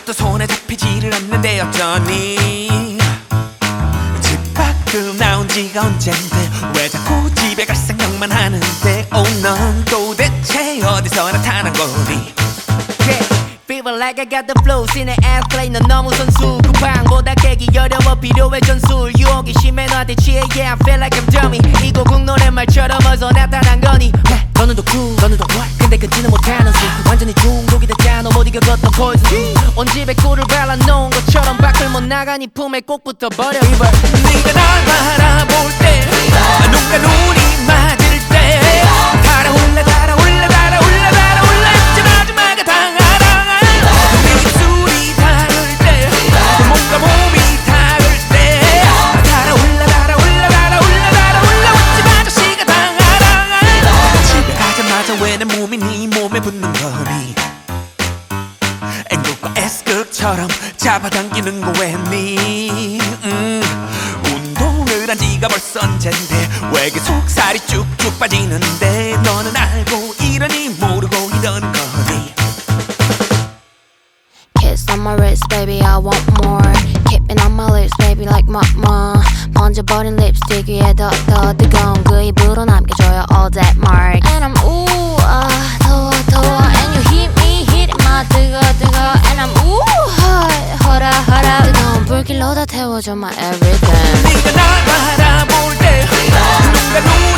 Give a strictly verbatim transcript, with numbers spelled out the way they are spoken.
아무것도 손에 잡히지를 않는데 어쩌니 집 밖으로 나온 지가 언젠데 왜 자꾸 집에 갈 생각만 하는데 oh 넌 도대체 어디서 나타난 거니 Fever like I got the flow 신의 airplane 넌 너무 선수 쿠팡보다 깨기 어려워 필요해 전술 유혹이 심해 너한테 취해 yeah I feel like I'm dummy 이 곡은 노랫말처럼 어디서 나타난 거니 네, 너는 더 cool 너는 더 what 근데 끊지는 못하는 술 완전히 중독이 됐잖아 못 이겨갔던 poison 온 집에 꿀을 발라놓은 것처럼 밖을 못 나가 네 품에 꼭 붙어버려 Fever 네가 날 바라볼 때 눈과 눈이 맞을 때 달아올라 달아올라 달아올라 달아올라 잊지 마지막에 당하라 네 입술이 닿을 때 몸과 몸이 닿을 때 달아올라 달아올라 달아올라 달아올라 웃지 마 자식아 당하라 집에 가자마자 왜 내 몸이 네 몸에 붙는 거니 N극과 S극처럼 잡아당기는 거 왜니 음. 운동을 한 지가 벌써 언젠데 왜 계속 살이 쭉쭉 빠지는데 너는 알고 이러니 모르고 이러는 거니 Kiss on my wrist, baby, I want more. Keeping on my lips, baby, like mama. 번져버린 립스틱 위에 더 더 뜨거운 그 입으로 남겨줘요 all that mark. And I'm ooh, 아 더워 더워. And you hit me, hit my 뜨거 뜨거. And I'm ooh, hot, hotter, hotter. 뜨거운 불길로 다 태워줘 my everything. 네가 날 바라볼 때 눈과 눈